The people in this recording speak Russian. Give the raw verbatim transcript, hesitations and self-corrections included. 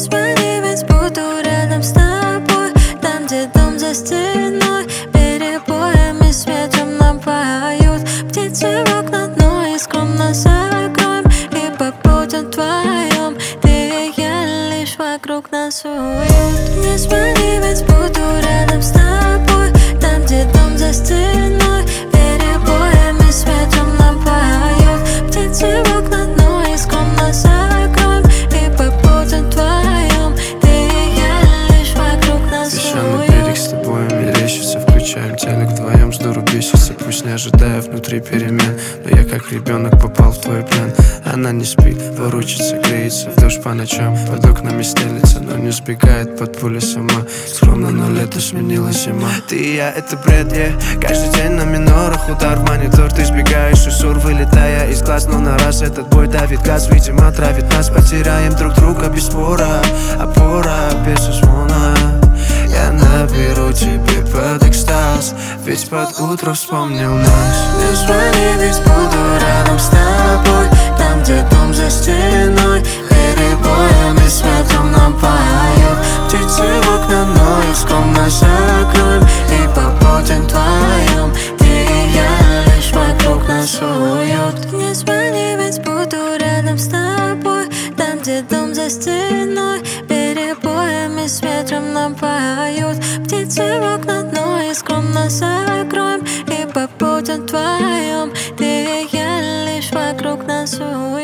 звони, ведь буду рядом с тобой. Там, где дом за стеной, перебоями с ветром напоют. Птицы в окна дно и скромно закроем, и побудем вдвоем. Ты и я, лишь вокруг нас уют. Не звони, ведь буду рядом с тобой. Там, где дом за стеной, перебоями с ветром напоют. Птицы в окна дно и скромно закроем, и побудем вдвоем. Ты и я, лишь вокруг нас уют. Песчаный берег с тобой мерещится, включаем телек вдвоем, жду бесится. Пусть не ожидая внутри перемен, но я как ребенок попал в твой плен. Она не спит, ворочится, греется в душ по ночам, под окнами стелится, но не сбегает под пули сама. Скромно, но лето сменила зима. Ты и я, это бред, yeah. Каждый день на минорах, удар в монитор. Ты сбегаешь из сур, вылетая из глаз. Но на раз этот бой давит газ, видимо, травит нас. Потеряем друг друга без спора, опора без звона. Я наберу тебе под экстаз, ведь под утро вспомнил нас. Не звони, ведь буду рядом с тобой. Там, где дом за стеной, перебоями с ветром напоют. Птицы в окна, но их скромно закроем, и побудем вдвоем. Ты и я, лишь вокруг нас уют. Не звони, ведь буду рядом с тобой. Там, где дом за стеной, перебоями с ветром напоют. Птицы в окна, но и скромно закроем, и побудем вдвоем. Ты и я, лишь вокруг нас уют.